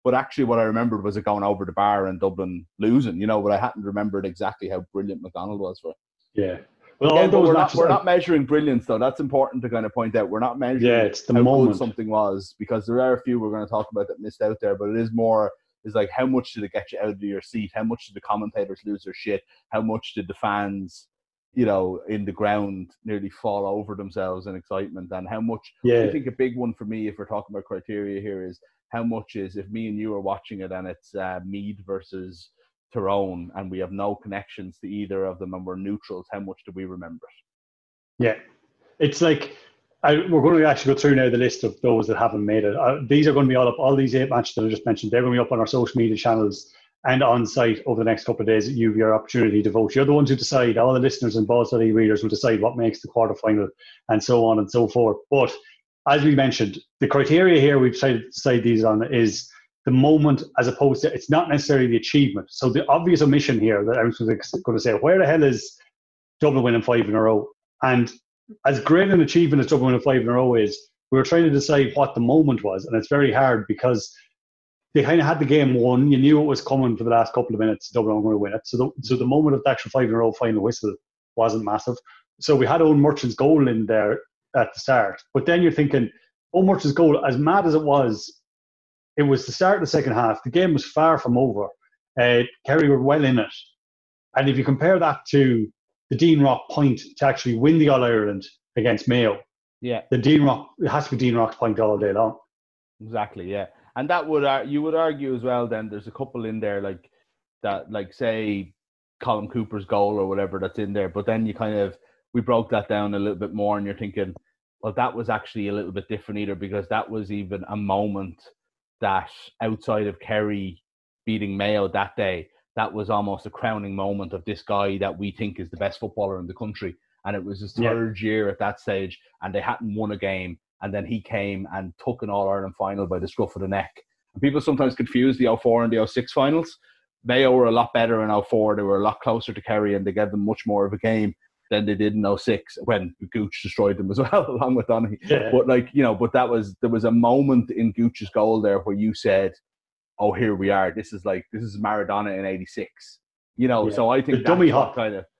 But actually, what I remembered was it going over the bar and Dublin losing, you know, but I hadn't remembered exactly how brilliant McDonald was for it. Yeah. Well, Again, all those we're, matches, not, we're not measuring brilliance, though. That's important to kind of point out. We're not measuring yeah, it's the how moment. good something was, because there are a few we're going to talk about that missed out there, but it is more, is like, how much did it get you out of your seat? How much did the commentators lose their shit? How much did the fans, you know, in the ground nearly fall over themselves in excitement? And how much, yeah. I think a big one for me, if we're talking about criteria here, is how much is, if me and you are watching it and it's uh, Meath versus Tyrone and we have no connections to either of them and we're neutrals, how much do we remember it? Yeah, it's like I, we're going to actually go through now the list of those that haven't made it. Uh, these are going to be all up. All these eight matches that I just mentioned, they're going to be up on our social media channels and on site over the next couple of days. You have your opportunity to vote. You're the ones who decide. All the listeners and Balls dot I E readers will decide what makes the quarterfinal and so on and so forth. But as we mentioned, the criteria here we've decided to decide these on is the moment, as opposed to, it's not necessarily the achievement. So the obvious omission here that I was going to say, where the hell is Dublin winning five in a row? And as great an achievement as Dublin winning five in a row is, we were trying to decide what the moment was. And it's very hard because they kind of had the game won. You knew it was coming for the last couple of minutes. Dublin were going to win it. So the, so the moment of the actual five in a row final whistle wasn't massive. So we had Owen Murchan's goal in there at the start. But then you're thinking, Owen Murchan's goal, as mad as it was, it was the start of the second half. The game was far from over. Uh, Kerry were well in it. And if you compare that to the Dean Rock point to actually win the All-Ireland against Mayo, yeah, the Dean Rock, it has to be Dean Rock's point all day long. Exactly, yeah. And that would, uh, you would argue as well then, there's a couple in there like that, like say Colin Cooper's goal or whatever that's in there, but then you kind of, we broke that down a little bit more and you're thinking, well, that was actually a little bit different either, because that was even a moment that outside of Kerry beating Mayo that day, that was almost a crowning moment of this guy that we think is the best footballer in the country. And it was his third yeah. year at that stage, and they hadn't won a game. And then he came and took an All-Ireland final by the scruff of the neck. And people sometimes confuse the oh four and the oh six finals. Mayo were a lot better in oh four. They were a lot closer to Kerry, and they gave them much more of a game than they did in oh six when Gooch destroyed them as well, along with Donaghy. Yeah. But like, you know, but that was, there was a moment in Gooch's goal there where you said, oh, here we are. This is like, this is Maradona in eighty-six. You know, yeah. so I think the dummy hop kind of,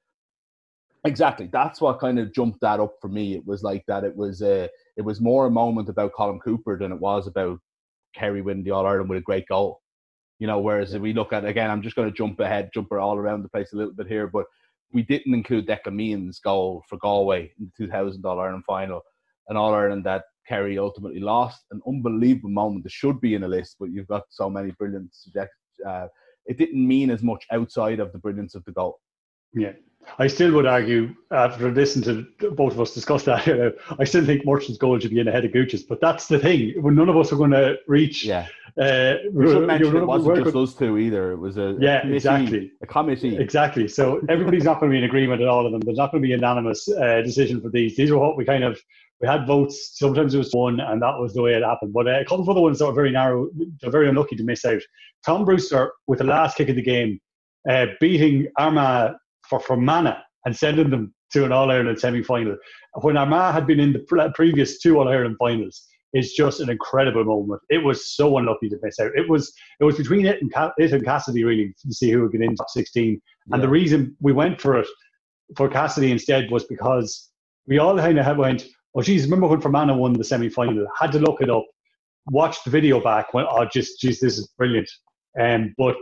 exactly. That's what kind of jumped that up for me. It was like that. It was a, it was more a moment about Colin Cooper than it was about Kerry winning the All-Ireland with a great goal. You know, whereas yeah. if we look at, again, I'm just going to jump ahead, jump all around the place a little bit here, but we didn't include Declan Meehan's goal for Galway in the two thousand All-Ireland final, an All-Ireland that Kerry ultimately lost. An unbelievable moment. It should be in a list, but you've got so many brilliant suggestions. Uh, it didn't mean as much outside of the brilliance of the goal. Yeah. I still would argue, after listening to both of us discuss that, I still think Murchan's goal should be in ahead of Gooch's. But that's the thing. When none of us are going to reach... Yeah. Uh, we should mention it wasn't just us two either. It was a, yeah, a committee. Exactly. A committee. Exactly. So everybody's not going to be in agreement at all of them. There's not going to be a unanimous uh, decision for these. These are what we kind of... We had votes. Sometimes it was one, and that was the way it happened. But uh, a couple of other ones that were very narrow, they're very unlucky to miss out. Tom Brewster, with the last kick of the game, uh, beating Armagh for Fermanagh and sending them to an All-Ireland semi-final. When Armagh had been in the pre- previous two All-Ireland finals, is just an incredible moment. It was so unlucky to miss out. It was it was between it and, Ca- it and Cassidy, really, to see who would get in top sixteen. Yeah. And the reason we went for it, for Cassidy instead, was because we all kind of went, oh, geez, remember when Fermanagh won the semi-final? Had to look it up, watch the video back, went, oh, just, geez, this is brilliant. Um, but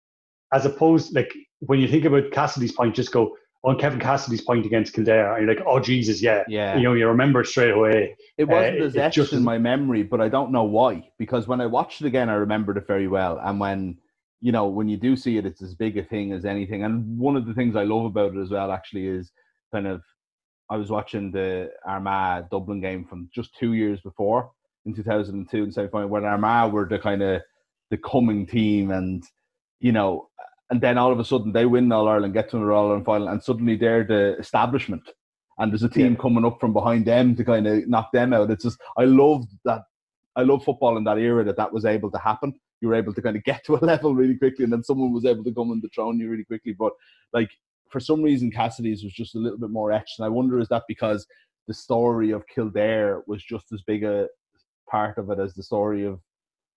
as opposed, like, when you think about Cassidy's point, just go, on Kevin Cassidy's point against Kildare, and you're like, oh, Jesus, yeah. yeah. You know, you remember it straight away. It wasn't uh, as etched just in my memory, but I don't know why. Because when I watched it again, I remembered it very well. And when, you know, when you do see it, it's as big a thing as anything. And one of the things I love about it as well, actually, is kind of, I was watching the Armagh Dublin game from just two years before, in two thousand two, in semi-final, when Armagh were the kind of the coming team, and, you know, and then all of a sudden they win All-Ireland, get to an All-Ireland final, and suddenly they're the establishment. And there's a team yeah. coming up from behind them to kind of knock them out. It's just, I loved that. I love football in that era that that was able to happen. You were able to kind of get to a level really quickly, and then someone was able to come and dethrone you really quickly. But like, for some reason, Cassidy's was just a little bit more etched. And I wonder, is that because the story of Kildare was just as big a part of it as the story of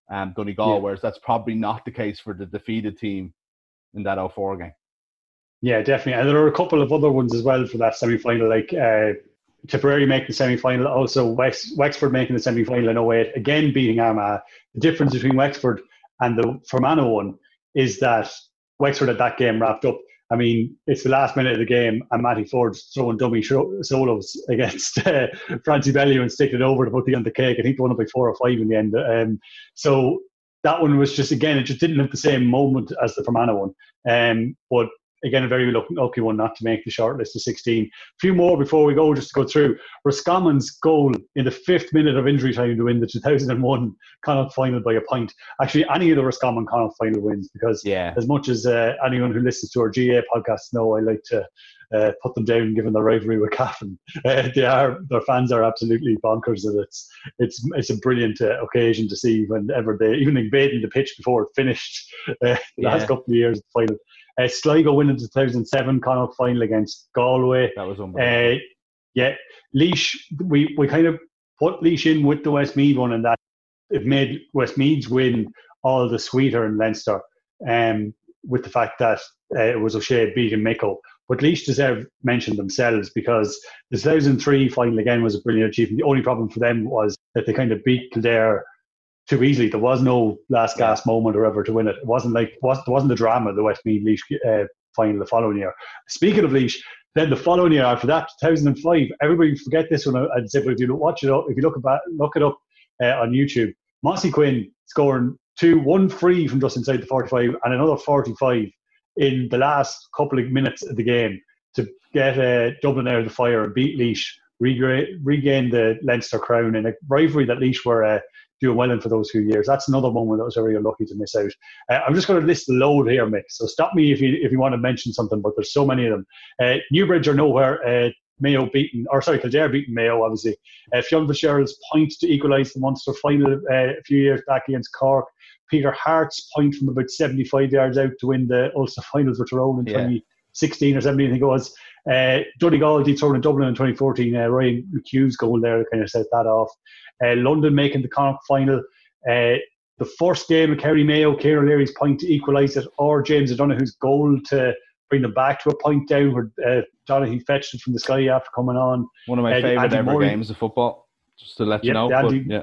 um, Donegal, Yeah. whereas that's probably not the case for the defeated team in that oh four game. Yeah, definitely. And there are a couple of other ones as well for that semi-final, like uh, Tipperary making the semi-final, also Wex- Wexford making the semi-final in oh eight, again beating Armagh. The difference between Wexford and the Fermanagh one is that Wexford had that game wrapped up. I mean, it's the last minute of the game, and Matty Ford's throwing dummy show- solos against uh, Francie Bellew and sticking it over to put the on the cake. I think they won it by four or five in the end. Um, so that one was just, again, it just didn't have the same moment as the Fermanagh one. Um, but again, a very lucky, lucky one not to make the short list of sixteen. A few more before we go, just to go through. Roscommon's goal in the fifth minute of injury time to win the two thousand one Connacht final by a point. Actually, any of the Roscommon Connacht final wins, because Yeah. as much as uh, anyone who listens to our G A podcast know, I like to uh, put them down given the rivalry with Cavan. Uh, they are, their fans are absolutely bonkers, and it's it's it's a brilliant uh, occasion to see whenever they, even invading the pitch before it finished uh, the Yeah. last couple of years, the final. Uh, Sligo winning the two thousand seven Connacht final against Galway. That was unbelievable. Uh, yeah, Laois, we, we kind of put Laois in with the Westmeath one, and that it made Westmeath's win all the sweeter in Leinster, um, with the fact that uh, it was O'Shea beating Mayo. But Laois deserve mention themselves, because the two thousand three final again was a brilliant achievement. The only problem for them was that they kind of beat Kildare too easily. There was no last gasp moment or ever to win it. It wasn't like it was, there wasn't the drama of the Westmeath Laois uh, final the following year. Speaking of Laois, then the following year after that, two thousand five, everybody forget this one. I'd say, but if you watch it up, if you look about, look it up uh, on YouTube, Mossy Quinn scoring two, one free from just inside the forty-five, and another forty-five in the last couple of minutes of the game to get uh, Dublin out of the fire and beat Laois, regain, regain the Leinster crown in a rivalry that Laois were uh, doing well in for those few years. That's another moment that was very unlucky to miss out. Uh, I'm just going to list the load here, Mick. So stop me if you if you want to mention something, but there's so many of them. Uh, Newbridge are nowhere. Uh, Mayo beaten, or sorry, Kildare beaten Mayo, obviously. Uh, Fionn Fitzgerald's point to equalise the Munster final uh, a few years back against Cork. Peter Hart's point from about seventy-five yards out to win the Ulster final for Tyrone in yeah. twenty sixteen or seventeen, I think it was. Uh, Donegal dethroned in Dublin in twenty fourteen. Uh, Ryan McHugh's goal there kind of set that off. Uh, London making the Connacht final. Uh, the first game of Kerry Mayo, Ciarán O'Leary's point to equalise it, or James O'Donoghue's goal to bring them back to a point down where uh, Donaghy fetched it from the sky after coming on. One of my uh, favourite ever Moran, games of football, just to let you yep, know. The Andy, but, yeah.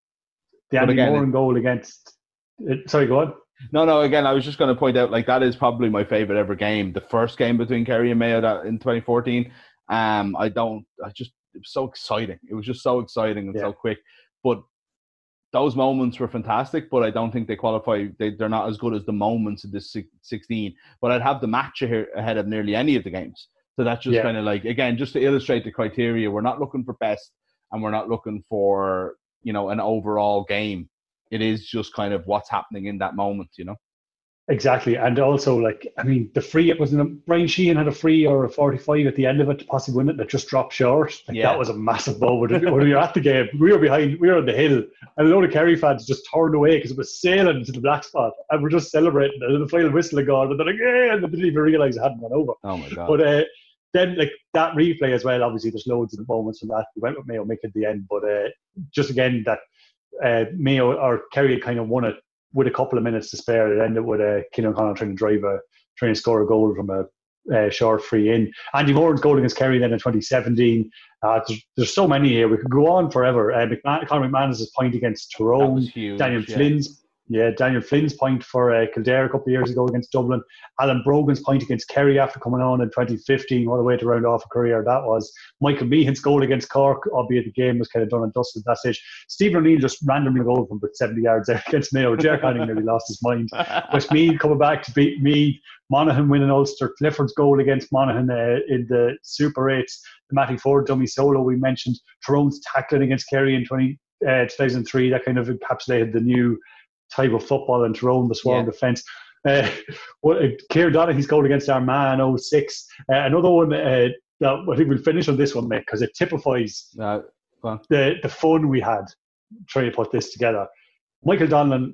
the Andy Moran goal against... Uh, sorry, go on. No, no, again, I was just going to point out, like, that is probably my favourite ever game. The first game between Kerry and Mayo that, in twenty fourteen. Um, I don't... I just... It was so exciting. It was just so exciting and yeah. so quick. But those moments were fantastic, but I don't think they qualify. They, they're not as good as the moments of this sixteen. But I'd have the match ahead of nearly any of the games. So that's just yeah. kind of like, again, just to illustrate the criteria, we're not looking for best and we're not looking for, you know, an overall game. It is just kind of what's happening in that moment, you know? Exactly. And also, like, I mean, the free, it wasn't, Brian Sheehan had a free or a forty-five at the end of it to possibly win it that just dropped short. Like, yeah. That was a massive moment. When we were at the game, we were behind, we were on the hill, and a load of Kerry fans just turned away because it was sailing to the black spot, and we're just celebrating. And then the final whistle had gone, and they're like, yeah, and they didn't even realise it hadn't gone over. Oh my God. But uh, then, like, that replay as well, obviously, there's loads of moments from that. We went with Mayo Mick at the end, but uh, just again, that uh, Mayo or Kerry had kind of won it with a couple of minutes to spare. It ended with uh, Cian O'Connell trying to drive a, trying to score a goal from a uh, short free in. Andy Moran's goal against Kerry then in twenty seventeen. Uh, there's, there's so many here. We could go on forever. Uh, McMahon, Conor McManus's point against Tyrone. Huge, Daniel yeah. Flynn's Yeah, Daniel Flynn's point for uh, Kildare a couple of years ago against Dublin. Alan Brogan's point against Kerry after coming on in twenty fifteen. What a way to round off a career that was. Michael Meehan's goal against Cork, albeit the game was kind of done and dusted at that stage. Stephen O'Neill just randomly goal from about seventy yards out against Mayo. Ger Conning nearly lost his mind. Westmeath coming back to beat Meath. Monaghan winning Ulster. Clifford's goal against Monaghan uh, in the Super eights. The Matty Ford dummy solo we mentioned. Tyrone's tackling against Kerry in twenty, uh, two thousand three. That kind of encapsulated the new type of football in Tyrone, the swarm yeah. defence. Uh, what, uh, Ciarán Donaghy's goal against Armagh in oh six. Uh, another one uh, that I think we'll finish on this one, mate, because it typifies uh, the, the fun we had trying to put this together. Michael Donlan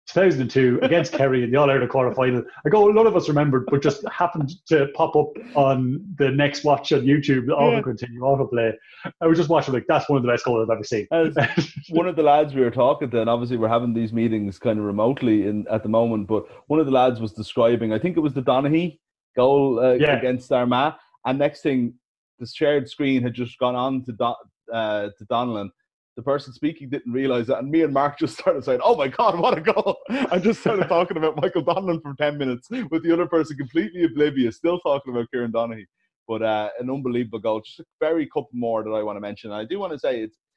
two thousand two against Kerry in the All-Ireland quarter-final. I go, none of us remembered, but just happened to pop up on the next watch on YouTube, auto yeah. continue, autoplay. I was just watching, like, that's one of the best goals I've ever seen. As one of the lads we were talking to, and obviously we're having these meetings kind of remotely in at the moment, but one of the lads was describing, I think it was the Donaghy goal uh, yeah. against Armagh, and next thing, the shared screen had just gone on to Don, uh, to Donnellan. The person speaking didn't realise that, and me and Mark just started saying, "Oh my God, what a goal!" I just started talking about Michael Donnellan for ten minutes, with the other person completely oblivious, still talking about Kieran Donaghy. But uh, an unbelievable goal. Just a very couple more that I want to mention. And I do want to say, it's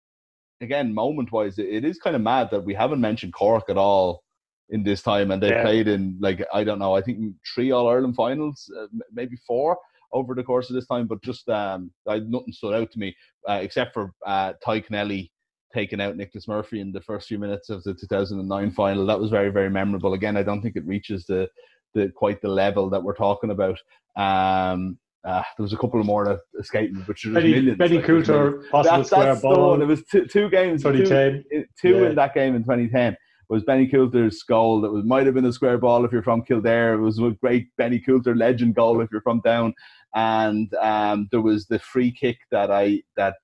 again, moment-wise, it, it is kind of mad that we haven't mentioned Cork at all in this time, and they yeah. played in, like, I don't know, I think three All-Ireland finals, uh, maybe four over the course of this time, but just um, I, nothing stood out to me uh, except for uh, Ty Connelly taking out Nicholas Murphy in the first few minutes of the two thousand nine final. That was very, very memorable. Again, I don't think it reaches the, the quite the level that we're talking about. Um, uh, there was a couple of more that escaped me, but there's Benny, millions. Benny like, Coulter, possible that, square ball. It was two, two games, twenty ten. two, two yeah. in that game in twenty ten. Was Benny Coulter's goal that was might have been a square ball if you're from Kildare. It was a great Benny Coulter legend goal if you're from Down. And um, there was the free kick that I that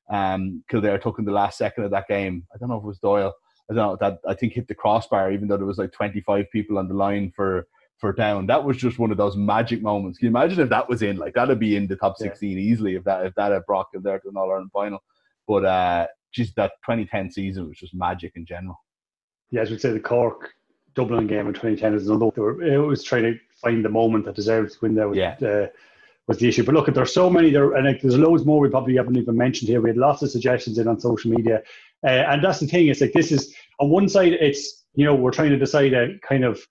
um, Kildare took in the last second of that game. I don't know if it was Doyle. I don't know that I think hit the crossbar, even though there was like twenty-five people on the line for for Down. That was just one of those magic moments. Can you imagine if that was in? Like, that'd be in the top sixteen yeah. easily if that if that had brought Kildare to an All-Ireland final. But uh, just that twenty ten season was just magic in general. Yeah, as we say, the Cork Dublin game in twenty ten is another. They were, it was trying to find the moment that deserved to win there. With, yeah. Uh, was the issue. But look, there's so many there, and like, there's loads more we probably haven't even mentioned here. We had lots of suggestions in on social media, uh, and that's the thing. It's like, this is, on one side, it's, you know, we're trying to decide a kind of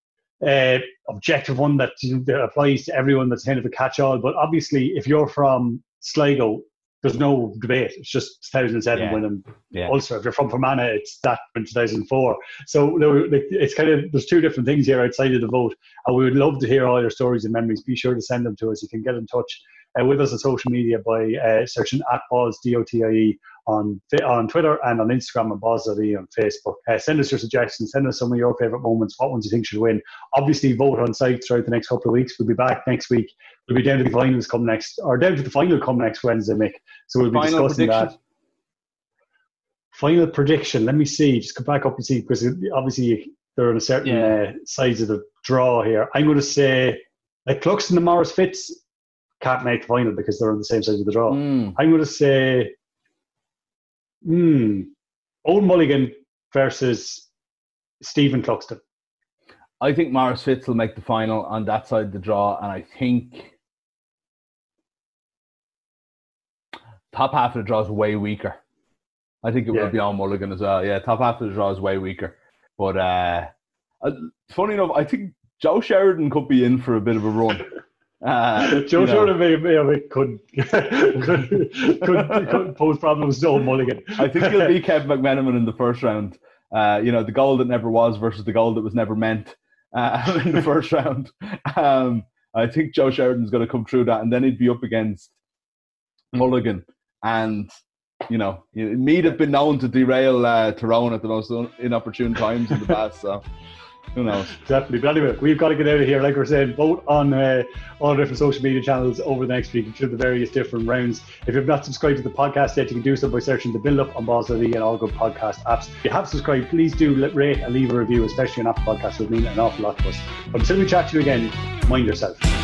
uh, objective one that, that applies to everyone, that's kind of a catch-all. But obviously, if you're from Sligo, there's no debate. It's just two thousand seven yeah. winning yeah. Ulster. If you're from Fermanagh, it's that in two thousand four. So it's kind of, there's two different things here outside of the vote. And we would love to hear all your stories and memories. Be sure to send them to us. You can get in touch uh, with us on social media by uh, searching at Boz, D O T I E, on on Twitter, and on Instagram, and Boz dot I E on Facebook. Uh, send us your suggestions. Send us some of your favourite moments. What ones you think should win. Obviously, vote on site throughout the next couple of weeks. We'll be back next week. We'll be down to the finals come next, or down to the final come next Wednesday, Mick. So we'll be final discussing prediction. that. Final prediction. Let me see. Just come back up and see, because obviously they're on a certain yeah. uh, size of the draw here. I'm going to say, like, Cluxton and Morris Fitz can't make the final because they're on the same side of the draw. Mm. I'm going to say, hmm, Old Mulligan versus Stephen Cluxton. I think Morris Fitz will make the final on that side of the draw, and I think top half of the draw is way weaker. I think it yeah. will be on Mulligan as well. Yeah, top half of the draw is way weaker. But uh, funny enough, I think Joe Sheridan could be in for a bit of a run. Uh, Joe Sheridan may, may, may could, could, could, could pose problems to Old Mulligan. I think he'll be Kev McMenamin in the first round. Uh, you know, the goal that never was versus the goal that was never meant uh, in the first round. Um, I think Joe Sheridan's going to come through that, and then he'd be up against Mulligan. And, you know, Mead have been known to derail uh, Tyrone at the most inopportune times in the past, so who knows? Definitely. But anyway, we've got to get out of here. Like we're saying, vote on uh, all different social media channels over the next week through the various different rounds. If you've not subscribed to the podcast yet, you can do so by searching The Build Up on Boz dot I E and all good podcast apps. If you have subscribed, please do rate and leave a review, especially on Apple Podcasts. It would mean an awful lot to us. But until we chat to you again, mind yourself.